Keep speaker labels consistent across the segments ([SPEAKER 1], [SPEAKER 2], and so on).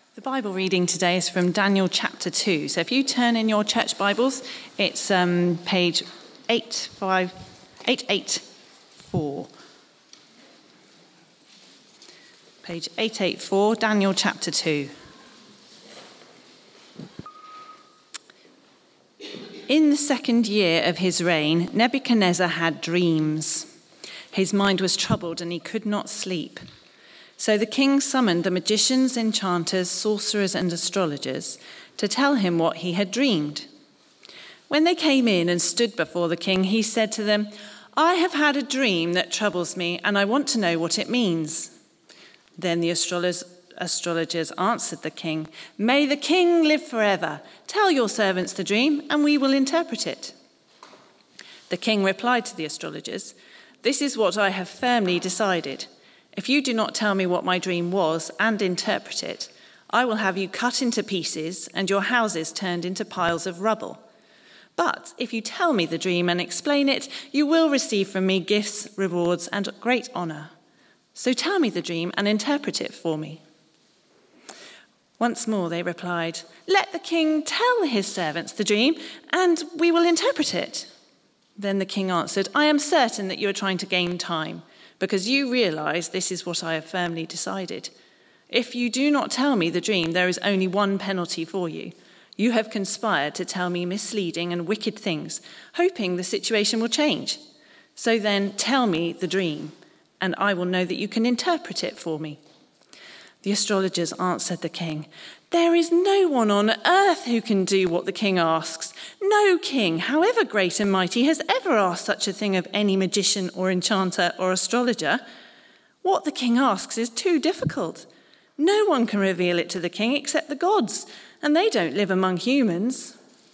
[SPEAKER 1] The Bible reading today is from Daniel chapter 2. So if you turn in your church Bibles, it's page 884. Page 884, Daniel chapter 2. In the second year of his reign, Nebuchadnezzar had dreams. His mind was troubled and he could not sleep. So the king summoned the magicians, enchanters, sorcerers, and astrologers to tell him what he had dreamed. When they came in and stood before the king, he said to them, "I have had a dream that troubles me, and I want to know what it means." Then the astrologers answered the king, "May the king live forever. Tell your servants the dream, and we will interpret it." The king replied to the astrologers, "This is what I have firmly decided. If you do not tell me what my dream was and interpret it, I will have you cut into pieces and your houses turned into piles of rubble. But if you tell me the dream and explain it, you will receive from me gifts, rewards, and great honor. So tell me the dream and interpret it for me." Once more they replied, "Let the king tell his servants the dream, and we will interpret it." Then the king answered, "I am certain that you are trying to gain time, because you realize this is what I have firmly decided. If you do not tell me the dream, there is only one penalty for you. You have conspired to tell me misleading and wicked things, hoping the situation will change. So then tell me the dream, and I will know that you can interpret it for me." The astrologers answered the king, "There is no one on earth who can do what the king asks. No king, however great and mighty, has ever asked such a thing of any magician or enchanter or astrologer. What the king asks is too difficult. No one can reveal it to the king except the gods, and they don't live among humans."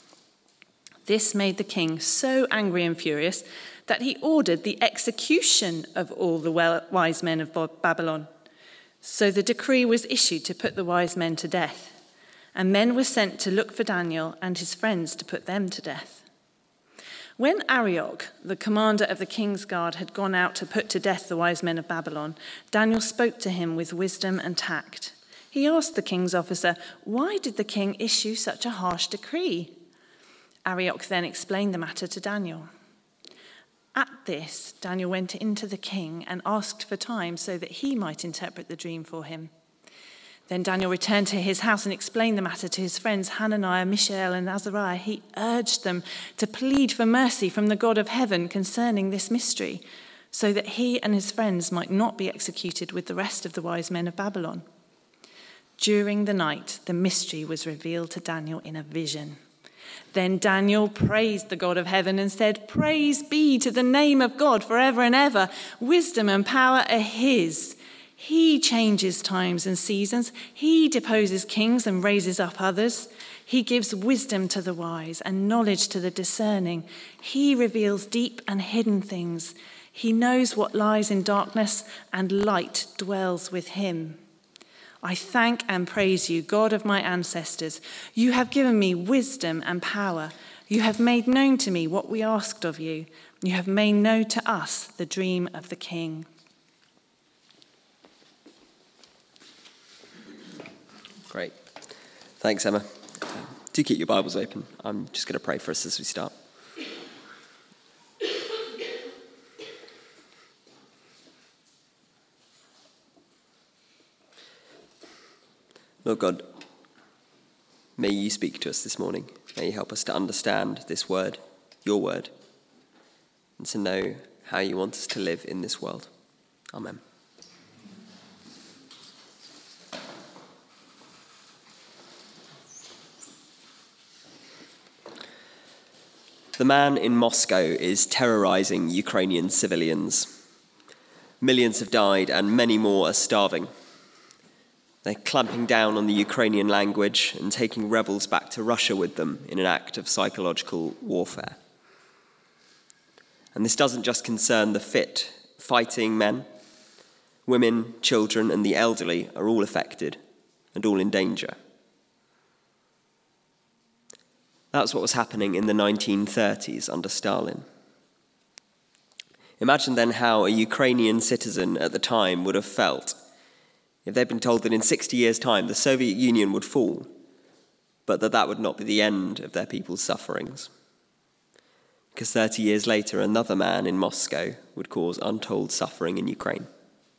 [SPEAKER 1] This made the king so angry and furious that he ordered the execution of all the wise men of Babylon. So the decree was issued to put the wise men to death, and men were sent to look for Daniel and his friends to put them to death. When Arioch, the commander of the king's guard, had gone out to put to death the wise men of Babylon, Daniel spoke to him with wisdom and tact. He asked the king's officer, "Why did the king issue such a harsh decree?" Arioch then explained the matter to Daniel. At this, Daniel went into the king and asked for time so that he might interpret the dream for him. Then Daniel returned to his house and explained the matter to his friends Hananiah, Mishael, and Azariah. He urged them to plead for mercy from the God of heaven concerning this mystery, so that he and his friends might not be executed with the rest of the wise men of Babylon. During the night, the mystery was revealed to Daniel in a vision. Then Daniel praised the God of heaven and said, "Praise be to the name of God forever and ever. Wisdom and power are his. He changes times and seasons. He deposes kings and raises up others. He gives wisdom to the wise and knowledge to the discerning. He reveals deep and hidden things. He knows what lies in darkness, and light dwells with him. I thank and praise you, God of my ancestors. You have given me wisdom and power. You have made known to me what we asked of you. You have made known to us the dream of the king."
[SPEAKER 2] Great. Thanks, Emma. Do keep your Bibles open. I'm just going to pray for us as we start. Lord God, may you speak to us this morning. May you help us to understand this word, your word, and to know how you want us to live in this world. Amen. The man in Moscow is terrorizing Ukrainian civilians. Millions have died and many more are starving. They're clamping down on the Ukrainian language and taking rebels back to Russia with them in an act of psychological warfare. And this doesn't just concern the fit. Fighting men, women, children, and the elderly are all affected and all in danger. That's what was happening in the 1930s under Stalin. Imagine then how a Ukrainian citizen at the time would have felt if they'd been told that in 60 years' time the Soviet Union would fall, but that would not be the end of their people's sufferings. Because 30 years later, another man in Moscow would cause untold suffering in Ukraine.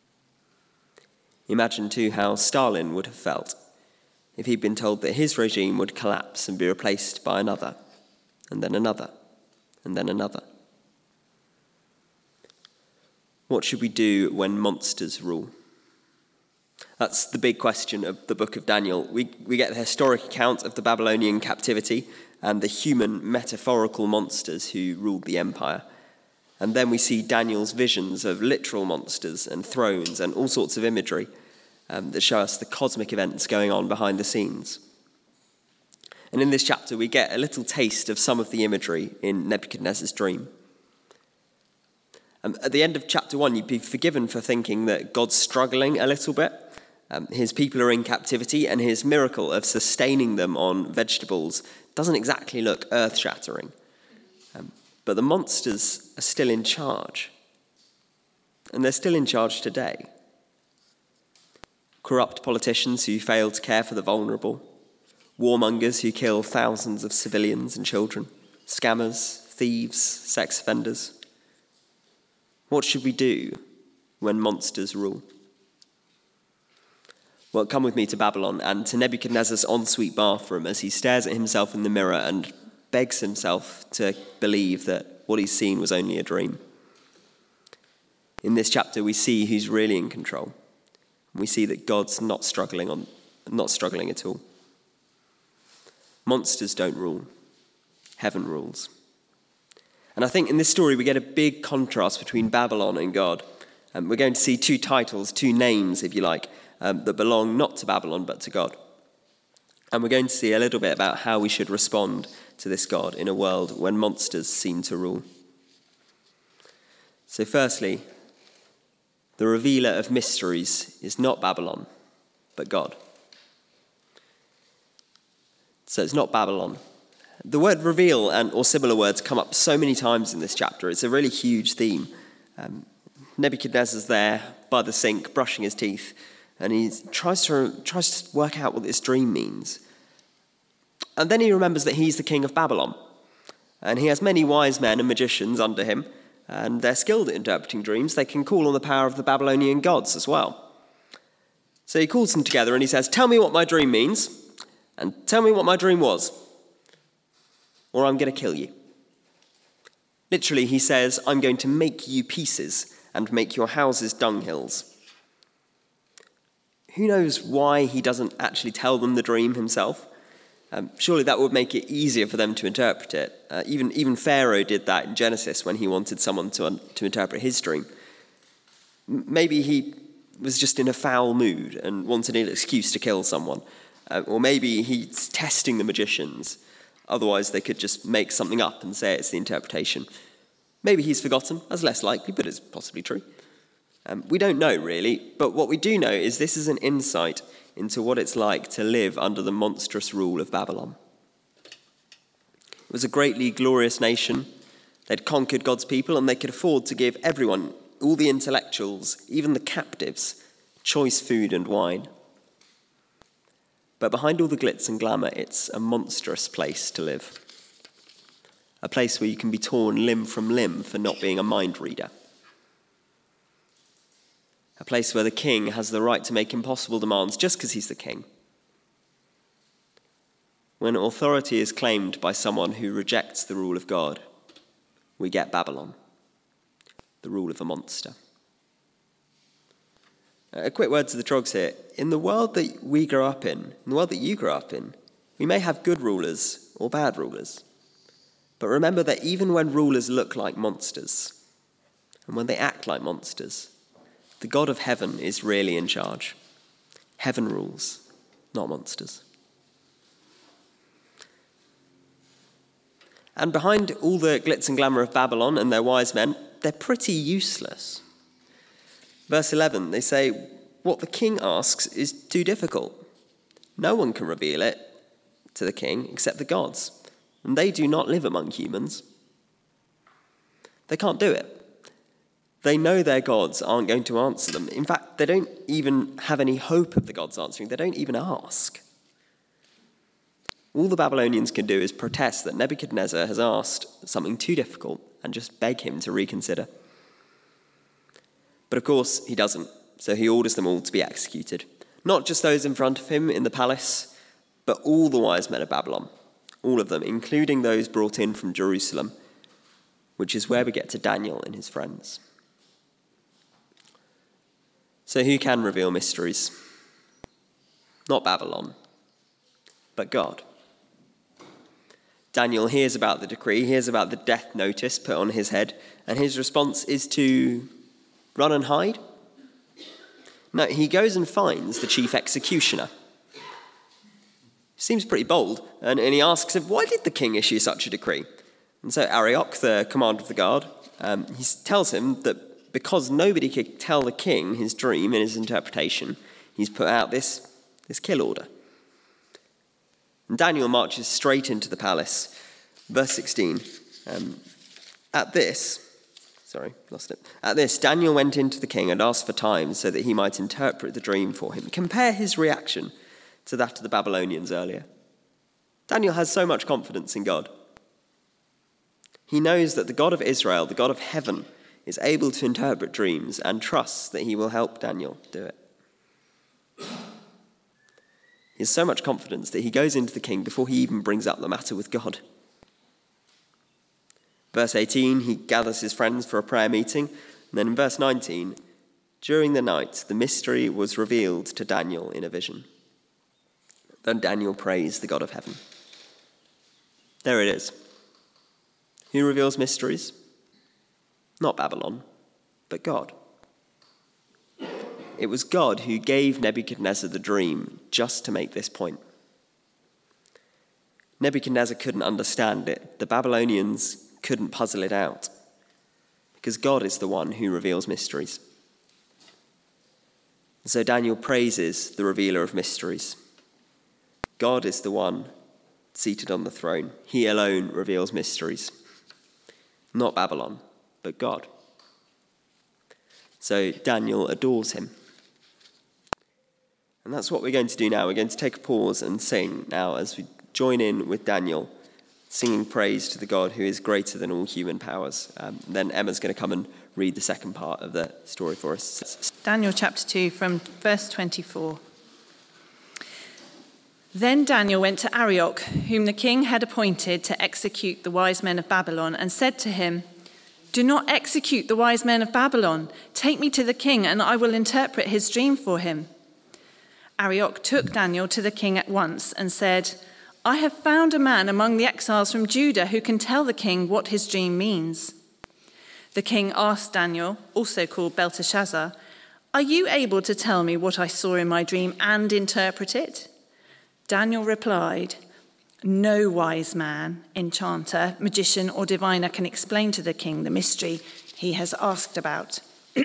[SPEAKER 2] Imagine too how Stalin would have felt if he'd been told that his regime would collapse and be replaced by another, and then another, and then another. What should we do when monsters rule? That's the big question of the book of Daniel. We get the historic account of the Babylonian captivity and the human metaphorical monsters who ruled the empire. And then we see Daniel's visions of literal monsters and thrones and all sorts of imagery that show us the cosmic events going on behind the scenes. And in this chapter, we get a little taste of some of the imagery in Nebuchadnezzar's dream. At the end of chapter 1, you'd be forgiven for thinking that God's struggling a little bit. His people are in captivity, and his miracle of sustaining them on vegetables doesn't exactly look earth-shattering. But the monsters are still in charge. And they're still in charge today. Corrupt politicians who fail to care for the vulnerable, warmongers who kill thousands of civilians and children, scammers, thieves, sex offenders. What should we do when monsters rule? Well, come with me to Babylon and to Nebuchadnezzar's ensuite bathroom as he stares at himself in the mirror and begs himself to believe that what he's seen was only a dream. In this chapter, we see who's really in control. We see that God's not struggling at all. Monsters don't rule. Heaven rules. And I think in this story we get a big contrast between Babylon and God. We're going to see two titles, two names, if you like, that belong not to Babylon but to God. And we're going to see a little bit about how we should respond to this God in a world when monsters seem to rule. So firstly, the revealer of mysteries is not Babylon, but God. So it's not Babylon. The word reveal or similar words come up so many times in this chapter. It's a really huge theme. Nebuchadnezzar's there by the sink, brushing his teeth, and he tries to work out what this dream means. And then he remembers that he's the king of Babylon, and he has many wise men and magicians under him, and they're skilled at interpreting dreams. They can call on the power of the Babylonian gods as well. So he calls them together and he says, "Tell me what my dream means, and tell me what my dream was, or I'm going to kill you." Literally, he says, "I'm going to make you pieces and make your houses dunghills." Who knows why he doesn't actually tell them the dream himself? Surely that would make it easier for them to interpret it. Even Pharaoh did that in Genesis when he wanted someone to interpret his dream. Maybe he was just in a foul mood and wanted an excuse to kill someone. Or maybe he's testing the magicians. Otherwise, they could just make something up and say it's the interpretation. Maybe he's forgotten. That's less likely, but it's possibly true. We don't know, really. But what we do know is this is an insight into what it's like to live under the monstrous rule of Babylon. It was a greatly glorious nation. They'd conquered God's people, and they could afford to give everyone, all the intellectuals, even the captives, choice food and wine. But behind all the glitz and glamour, it's a monstrous place to live. A place where you can be torn limb from limb for not being a mind reader. A place where the king has the right to make impossible demands just because he's the king. When authority is claimed by someone who rejects the rule of God, we get Babylon, the rule of a monster. A quick word to the trogs here. In the world that we grow up in the world that you grow up in, we may have good rulers or bad rulers. But remember that even when rulers look like monsters, and when they act like monsters, the God of heaven is really in charge. Heaven rules, not monsters. And behind all the glitz and glamour of Babylon and their wise men, they're pretty useless. Verse 11, they say, what the king asks is too difficult. No one can reveal it to the king except the gods, and they do not live among humans. They can't do it. They know their gods aren't going to answer them. In fact, they don't even have any hope of the gods answering. They don't even ask. All the Babylonians can do is protest that Nebuchadnezzar has asked something too difficult and just beg him to reconsider. But of course, he doesn't, so he orders them all to be executed. Not just those in front of him in the palace, but all the wise men of Babylon. All of them, including those brought in from Jerusalem, which is where we get to Daniel and his friends. So who can reveal mysteries? Not Babylon, but God. Daniel hears about the decree, hears about the death notice put on his head, and his response is to run and hide? No, he goes and finds the chief executioner. Seems pretty bold, and he asks him, why did the king issue such a decree? And so Arioch, the commander of the guard, he tells him that because nobody could tell the king his dream and his interpretation, he's put out this kill order. And Daniel marches straight into the palace. Verse 16. At this, Daniel went into the king and asked for time so that he might interpret the dream for him. Compare his reaction to that of the Babylonians earlier. Daniel has so much confidence in God. He knows that the God of Israel, the God of heaven, is able to interpret dreams and trusts that he will help Daniel do it. He has so much confidence that he goes into the king before he even brings up the matter with God. Verse 18, he gathers his friends for a prayer meeting. And then in verse 19, during the night, the mystery was revealed to Daniel in a vision. Then Daniel praised the God of heaven. There it is. Who reveals mysteries? Not Babylon, but God. It was God who gave Nebuchadnezzar the dream just to make this point. Nebuchadnezzar couldn't understand it. The Babylonians couldn't puzzle it out, because God is the one who reveals mysteries. And so Daniel praises the revealer of mysteries. God is the one seated on the throne. He alone reveals mysteries. Not Babylon, but God. So Daniel adores him. And that's what we're going to do now. We're going to take a pause and sing now as we join in with Daniel, singing praise to the God who is greater than all human powers. Then Emma's going to come and read the second part of the story for us.
[SPEAKER 1] Daniel chapter 2 from verse 24. Then Daniel went to Arioch, whom the king had appointed to execute the wise men of Babylon, and said to him, "Do not execute the wise men of Babylon. Take me to the king, and I will interpret his dream for him." Arioch took Daniel to the king at once and said, "I have found a man among the exiles from Judah who can tell the king what his dream means." The king asked Daniel, also called Belteshazzar, "Are you able to tell me what I saw in my dream and interpret it?" Daniel replied, "No wise man, enchanter, magician, or diviner can explain to the king the mystery he has asked about.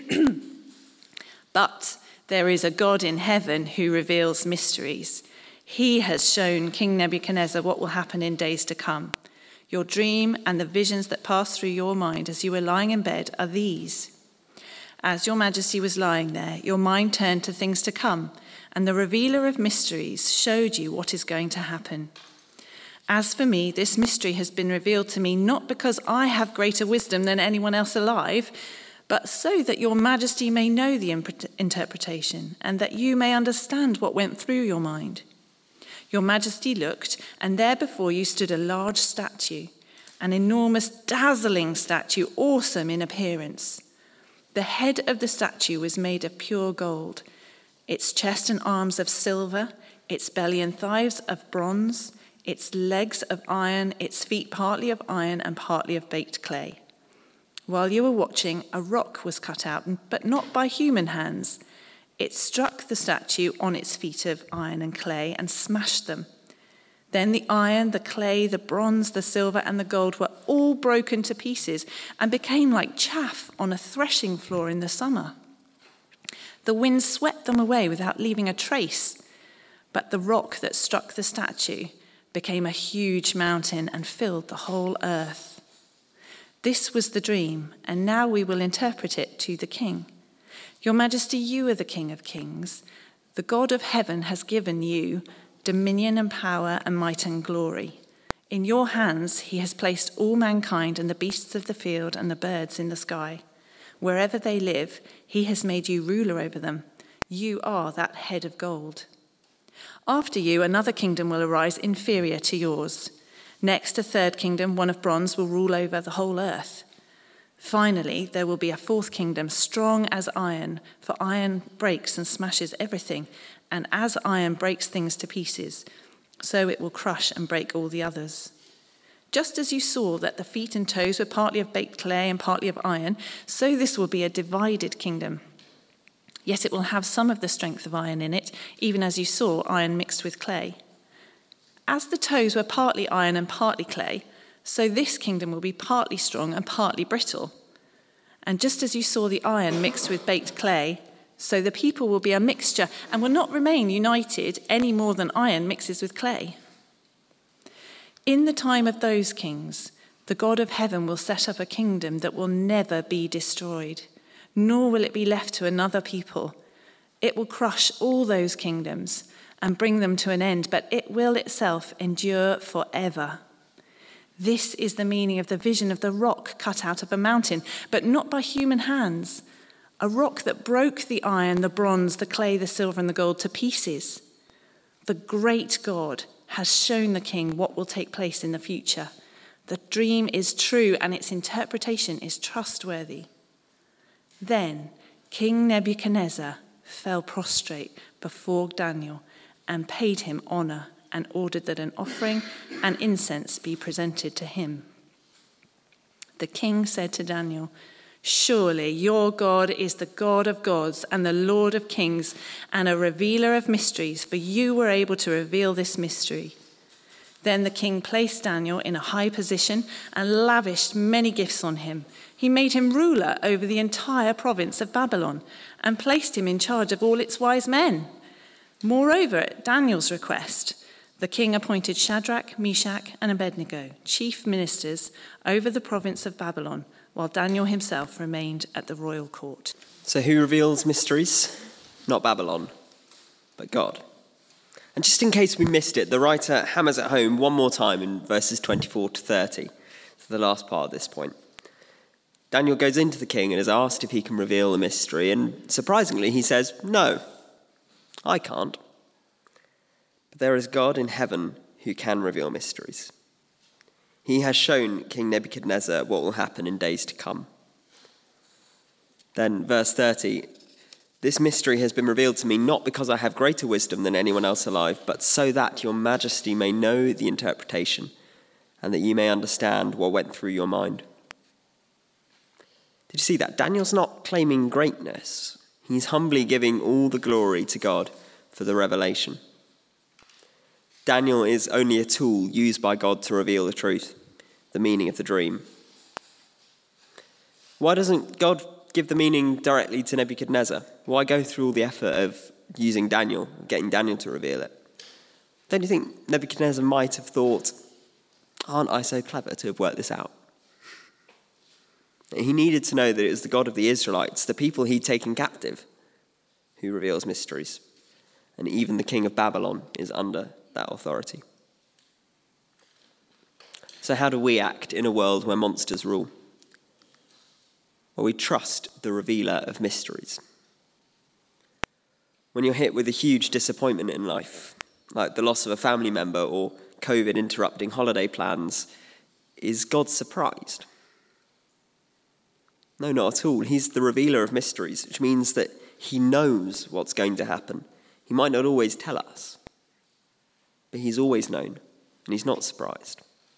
[SPEAKER 1] But there is a God in heaven who reveals mysteries. He has shown King Nebuchadnezzar what will happen in days to come. Your dream and the visions that passed through your mind as you were lying in bed are these. As your majesty was lying there, your mind turned to things to come, and the revealer of mysteries showed you what is going to happen. As for me, this mystery has been revealed to me not because I have greater wisdom than anyone else alive, but so that your majesty may know the interpretation, and that you may understand what went through your mind. Your majesty looked, and there before you stood a large statue, an enormous, dazzling statue, awesome in appearance. The head of the statue was made of pure gold, its chest and arms of silver, its belly and thighs of bronze, its legs of iron, its feet partly of iron and partly of baked clay. While you were watching, a rock was cut out, but not by human hands. It struck the statue on its feet of iron and clay and smashed them. Then the iron, the clay, the bronze, the silver, and the gold were all broken to pieces and became like chaff on a threshing floor in the summer. The wind swept them away without leaving a trace, but the rock that struck the statue became a huge mountain and filled the whole earth. This was the dream, and now we will interpret it to the king. Your Majesty, you are the King of Kings. The God of heaven has given you dominion and power and might and glory. In your hands he has placed all mankind and the beasts of the field and the birds in the sky. Wherever they live, he has made you ruler over them. You are that head of gold. After you, another kingdom will arise inferior to yours. Next, a third kingdom, one of bronze, will rule over the whole earth. Finally, there will be a fourth kingdom, strong as iron, for iron breaks and smashes everything, and as iron breaks things to pieces, so it will crush and break all the others. Just as you saw that the feet and toes were partly of baked clay and partly of iron, so this will be a divided kingdom. Yet it will have some of the strength of iron in it, even as you saw iron mixed with clay. As the toes were partly iron and partly clay, so this kingdom will be partly strong and partly brittle. And just as you saw the iron mixed with baked clay, so the people will be a mixture and will not remain united any more than iron mixes with clay. In the time of those kings, the God of heaven will set up a kingdom that will never be destroyed, nor will it be left to another people. It will crush all those kingdoms and bring them to an end, but it will itself endure forever. This is the meaning of the vision of the rock cut out of a mountain, but not by human hands, a rock that broke the iron, the bronze, the clay, the silver, and the gold to pieces. The great God has shown the king what will take place in the future. The dream is true and its interpretation is trustworthy. Then King Nebuchadnezzar fell prostrate before Daniel and paid him honor and ordered that an offering and incense be presented to him. The king said to Daniel, "Surely your God is the God of gods and the Lord of kings and a revealer of mysteries, for you were able to reveal this mystery." Then the king placed Daniel in a high position and lavished many gifts on him. He made him ruler over the entire province of Babylon and placed him in charge of all its wise men. Moreover, at Daniel's request, the king appointed Shadrach, Meshach, and Abednego, chief ministers over the province of Babylon, while Daniel himself remained at the royal court.
[SPEAKER 2] So who reveals mysteries? Not Babylon, but God. And just in case we missed it, the writer hammers it home one more time in verses 24 to 30, to the last part of this point. Daniel goes into the king and is asked if he can reveal the mystery, and surprisingly he says, "No, I can't. But there is God in heaven who can reveal mysteries. He has shown King Nebuchadnezzar what will happen in days to come." Then verse 30, "This mystery has been revealed to me not because I have greater wisdom than anyone else alive, but so that your majesty may know the interpretation and that you may understand what went through your mind." Did you see that? Daniel's not claiming greatness. He's humbly giving all the glory to God for the revelation. Daniel is only a tool used by God to reveal the truth, the meaning of the dream. Why doesn't God give the meaning directly to Nebuchadnezzar? Why go through all the effort of using Daniel, getting Daniel to reveal it? Don't you think Nebuchadnezzar might have thought, "Aren't I so clever to have worked this out?" He needed to know that it was the God of the Israelites, the people he'd taken captive, who reveals mysteries. And even the king of Babylon is under that authority. So how do we act in a world where monsters rule? Well, we trust the revealer of mysteries. When you're hit with a huge disappointment in life, like the loss of a family member or COVID interrupting holiday plans, is God surprised? No, not at all. He's the revealer of mysteries, which means that he knows what's going to happen. He might not always tell us, but he's always known, and he's not surprised.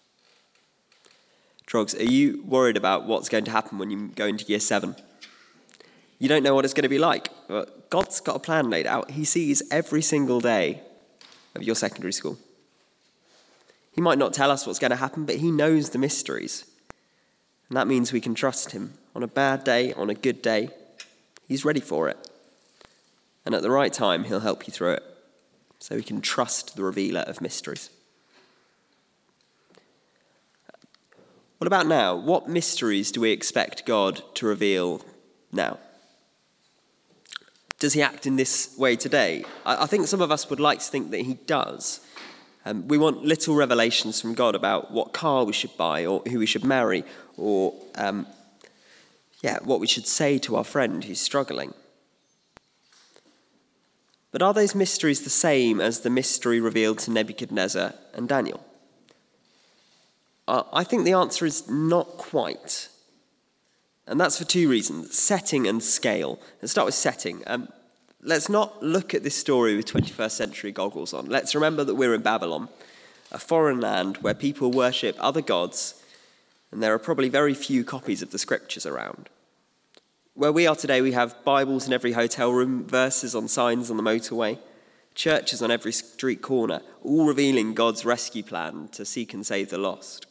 [SPEAKER 2] Trogs, are you worried about what's going to happen when you go into year 7? You don't know what it's going to be like, but God's got a plan laid out. He sees every single day of your secondary school. He might not tell us what's going to happen, but he knows the mysteries. And that means we can trust him. On a bad day, on a good day, he's ready for it. And at the right time, he'll help you through it. So we can trust the revealer of mysteries. What about now? What mysteries do we expect God to reveal now? Does he act in this way today? I think some of us would like to think that he does. We want little revelations from God about what car we should buy or who we should marry or what we should say to our friend who's struggling. But are those mysteries the same as the mystery revealed to Nebuchadnezzar and Daniel? I think the answer is not quite. And that's for two reasons, setting and scale. Let's start with setting. Let's not look at this story with 21st century goggles on. Let's remember that we're in Babylon, a foreign land where people worship other gods, and there are probably very few copies of the scriptures around. Where we are today, we have Bibles in every hotel room, verses on signs on the motorway, churches on every street corner, all revealing God's rescue plan to seek and save the lost.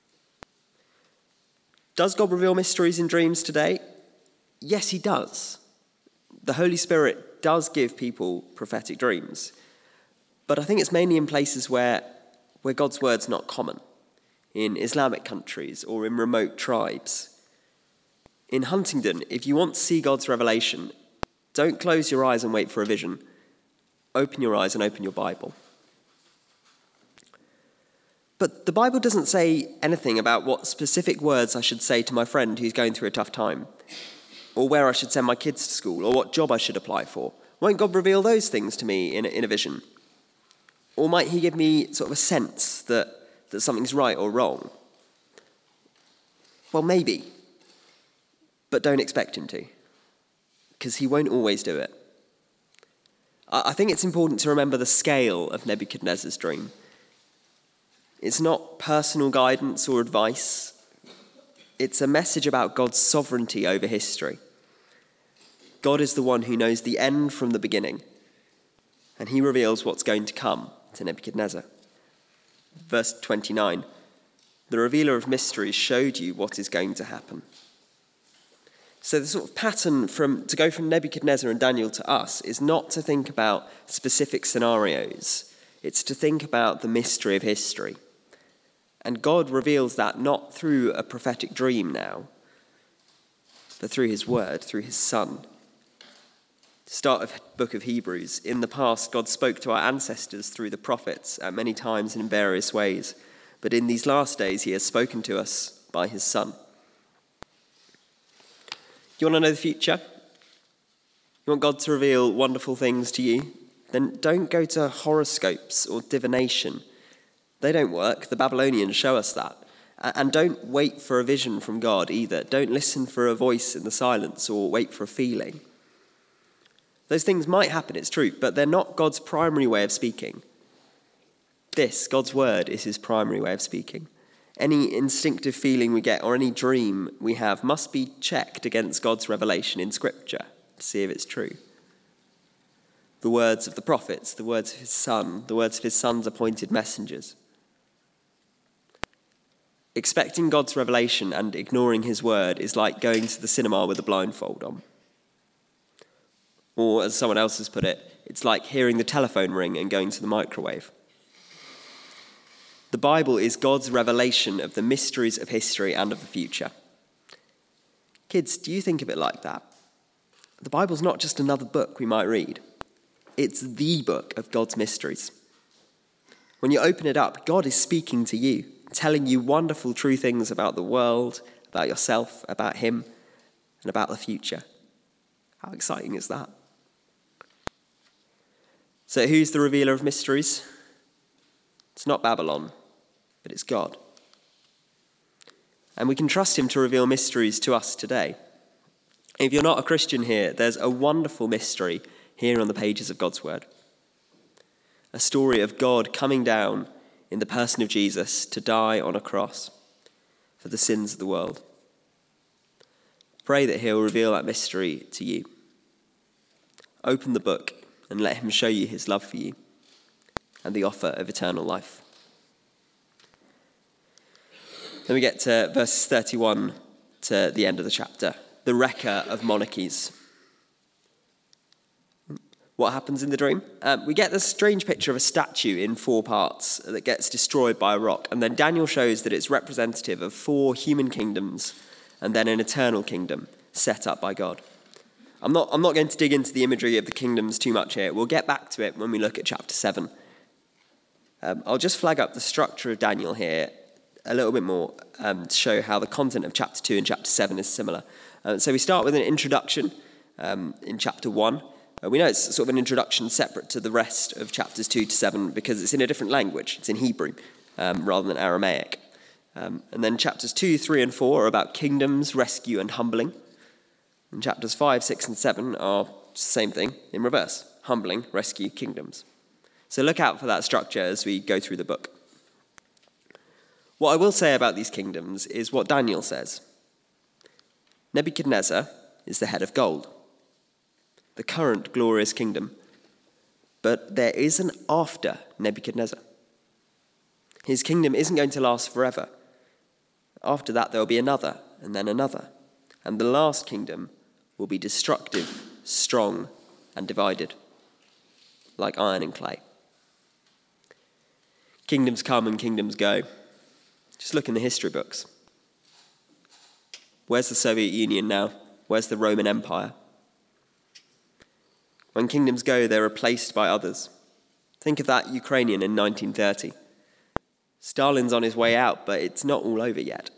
[SPEAKER 2] Does God reveal mysteries in dreams today? Yes, he does. The Holy Spirit does give people prophetic dreams. But I think it's mainly in places where God's word's not common, in Islamic countries or in remote tribes. In Huntingdon, if you want to see God's revelation, don't close your eyes and wait for a vision. Open your eyes and open your Bible. But the Bible doesn't say anything about what specific words I should say to my friend who's going through a tough time, or where I should send my kids to school, or what job I should apply for. Won't God reveal those things to me in a vision? Or might he give me sort of a sense that something's right or wrong? Well, maybe. But don't expect him to, because he won't always do it. I think it's important to remember the scale of Nebuchadnezzar's dream. It's not personal guidance or advice. It's a message about God's sovereignty over history. God is the one who knows the end from the beginning, and he reveals what's going to come to Nebuchadnezzar. Verse 29, the revealer of mysteries showed you what is going to happen. So the sort of pattern to go from Nebuchadnezzar and Daniel to us is not to think about specific scenarios. It's to think about the mystery of history. And God reveals that not through a prophetic dream now, but through his word, through his Son. Start of the book of Hebrews. In the past, God spoke to our ancestors through the prophets at many times and in various ways. But in these last days, he has spoken to us by his Son. You want to know the future? You want God to reveal wonderful things to you? Then don't go to horoscopes or divination. They don't work. The Babylonians show us that. And don't wait for a vision from God either. Don't listen for a voice in the silence or wait for a feeling. Those things might happen, it's true, but they're not God's primary way of speaking. This, God's word, is his primary way of speaking. Any instinctive feeling we get or any dream we have must be checked against God's revelation in Scripture to see if it's true. The words of the prophets, the words of his Son, the words of his Son's appointed messengers. Expecting God's revelation and ignoring his word is like going to the cinema with a blindfold on. Or, as someone else has put it, it's like hearing the telephone ring and going to the microwave. The Bible is God's revelation of the mysteries of history and of the future. Kids, do you think of it like that? The Bible's not just another book we might read. It's the book of God's mysteries. When you open it up, God is speaking to you, telling you wonderful true things about the world, about yourself, about him, and about the future. How exciting is that? So who's the revealer of mysteries? It's not Babylon, but it's God. And we can trust him to reveal mysteries to us today. If you're not a Christian here, there's a wonderful mystery here on the pages of God's word. A story of God coming down in the person of Jesus to die on a cross for the sins of the world. Pray that he'll reveal that mystery to you. Open the book and let him show you his love for you and the offer of eternal life. Then we get to verses 31 to the end of the chapter. The wrecker of monarchies. What happens in the dream? We get this strange picture of a statue in 4 parts that gets destroyed by a rock, and then Daniel shows that it's representative of 4 human kingdoms and then an eternal kingdom set up by God. I'm not going to dig into the imagery of the kingdoms too much here. We'll get back to it when we look at chapter 7. I'll just flag up the structure of Daniel here a little bit more to show how the content of chapter 2 and chapter 7 is similar. So we start with an introduction in chapter 1. We know it's sort of an introduction separate to the rest of chapters 2 to 7 because it's in a different language. It's in Hebrew rather than Aramaic. And then chapters 2, 3, and 4 are about kingdoms, rescue, and humbling. And chapters 5, 6, and 7 are the same thing in reverse: humbling, rescue, kingdoms. So look out for that structure as we go through the book. What I will say about these kingdoms is what Daniel says. Nebuchadnezzar is the head of gold, the current glorious kingdom. But there is an after Nebuchadnezzar. His kingdom isn't going to last forever. After that, there will be another, and then another. And the last kingdom will be destructive, strong, and divided, like iron and clay. Kingdoms come and kingdoms go. Just look in the history books. Where's the Soviet Union now? Where's the Roman Empire? When kingdoms go, they're replaced by others. Think of that Ukrainian in 1930. Stalin's on his way out, but it's not all over yet.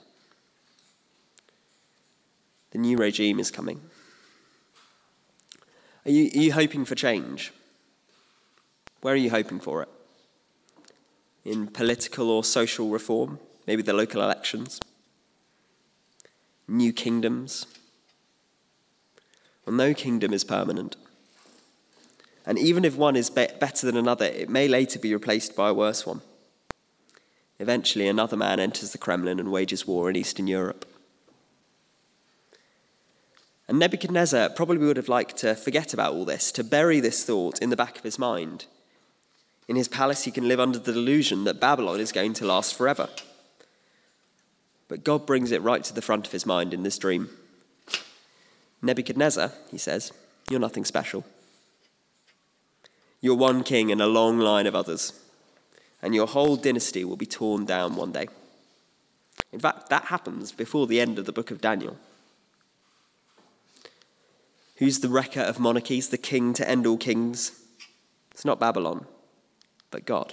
[SPEAKER 2] The new regime is coming. Are you hoping for change? Where are you hoping for it? In political or social reform? Maybe the local elections? New kingdoms? Well, no kingdom is permanent. And even if one is better than another, it may later be replaced by a worse one. Eventually, another man enters the Kremlin and wages war in Eastern Europe. And Nebuchadnezzar probably would have liked to forget about all this, to bury this thought in the back of his mind. In his palace, he can live under the delusion that Babylon is going to last forever. But God brings it right to the front of his mind in this dream. Nebuchadnezzar, he says, you're nothing special. You're one king in a long line of others, and your whole dynasty will be torn down one day. In fact, that happens before the end of the book of Daniel. Who's the wrecker of monarchies, the king to end all kings? It's not Babylon, but God.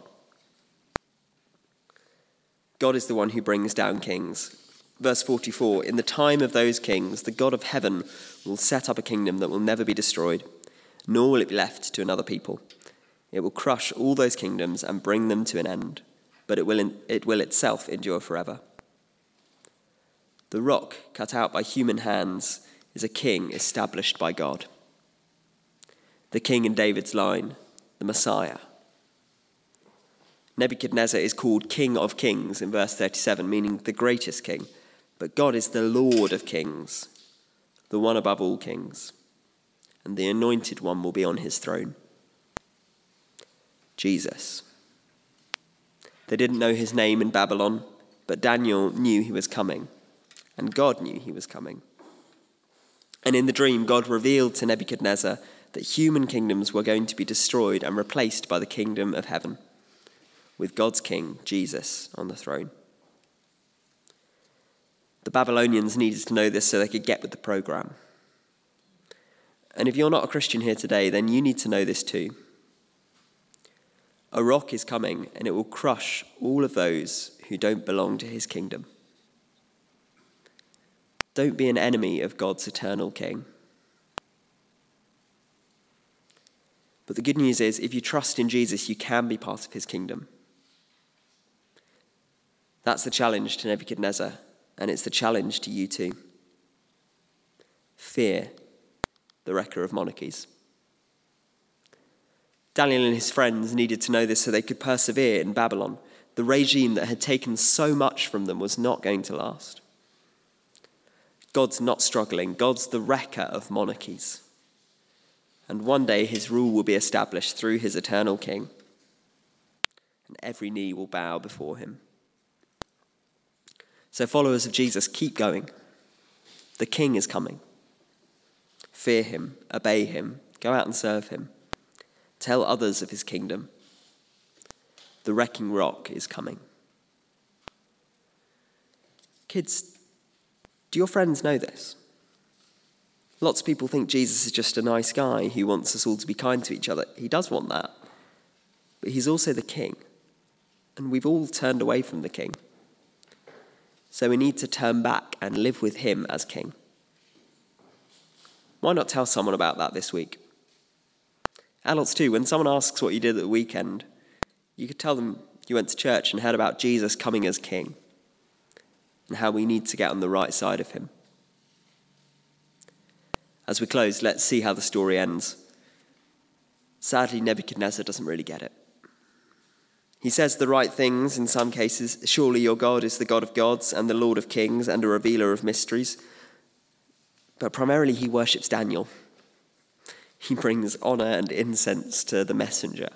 [SPEAKER 2] God is the one who brings down kings. Verse 44, in the time of those kings, the God of heaven will set up a kingdom that will never be destroyed, nor will it be left to another people. It will crush all those kingdoms and bring them to an end, but it will itself endure forever. The rock cut out by human hands is a king established by God. The king in David's line, the Messiah. Nebuchadnezzar is called King of Kings in verse 37, meaning the greatest king. But God is the Lord of kings, the one above all kings. And the anointed one will be on his throne. Jesus. They didn't know his name in Babylon, but Daniel knew he was coming, and God knew he was coming. And in the dream, God revealed to Nebuchadnezzar that human kingdoms were going to be destroyed and replaced by the kingdom of heaven, with God's king, Jesus, on the throne. The Babylonians needed to know this so they could get with the program. And if you're not a Christian here today, then you need to know this too. A rock is coming, and it will crush all of those who don't belong to his kingdom. Don't be an enemy of God's eternal king. But the good news is, if you trust in Jesus, you can be part of his kingdom. That's the challenge to Nebuchadnezzar, and it's the challenge to you too. Fear the wrecker of monarchies. Daniel and his friends needed to know this so they could persevere in Babylon. The regime that had taken so much from them was not going to last. God's not struggling. God's the wrecker of monarchies. And one day his rule will be established through his eternal king. And every knee will bow before him. So followers of Jesus, keep going. The king is coming. Fear him, obey him, go out and serve him. Tell others of his kingdom. The wrecking rock is coming. Kids, do your friends know this? Lots of people think Jesus is just a nice guy who wants us all to be kind to each other. He does want that. But he's also the king. And we've all turned away from the king. So we need to turn back and live with him as king. Why not tell someone about that this week? Adults too, when someone asks what you did at the weekend, you could tell them you went to church and heard about Jesus coming as king and how we need to get on the right side of him. As we close, let's see how the story ends. Sadly, Nebuchadnezzar doesn't really get it. He says the right things in some cases. Surely your God is the God of gods and the Lord of kings and a revealer of mysteries. But primarily he worships Daniel. He brings honor and incense to the messenger.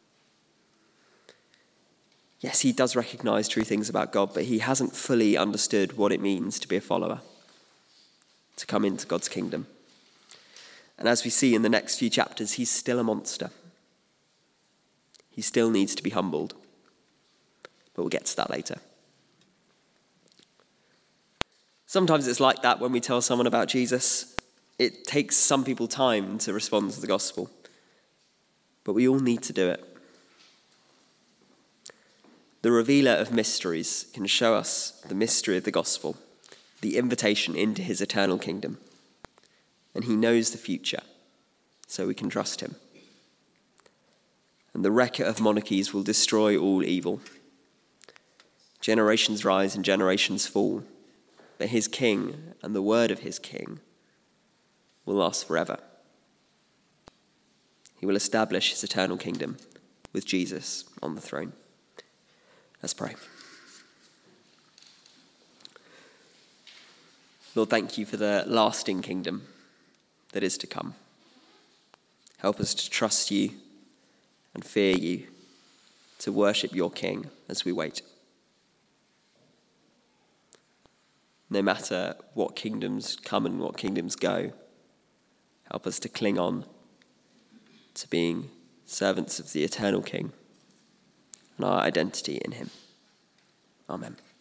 [SPEAKER 2] Yes, he does recognize true things about God, but he hasn't fully understood what it means to be a follower, to come into God's kingdom. And as we see in the next few chapters, he's still a monster. He still needs to be humbled. But we'll get to that later. Sometimes it's like that when we tell someone about Jesus. It takes some people time to respond to the gospel. But we all need to do it. The revealer of mysteries can show us the mystery of the gospel, the invitation into his eternal kingdom. And he knows the future, so we can trust him. And the wrecker of monarchies will destroy all evil. Generations rise and generations fall, but his king and the word of his king will last forever. He will establish his eternal kingdom with Jesus on the throne. Let's pray. Lord, thank you for the lasting kingdom that is to come. Help us to trust you and fear you, to worship your King as we wait. No matter what kingdoms come and what kingdoms go, help us to cling on to being servants of the eternal King and our identity in him. Amen.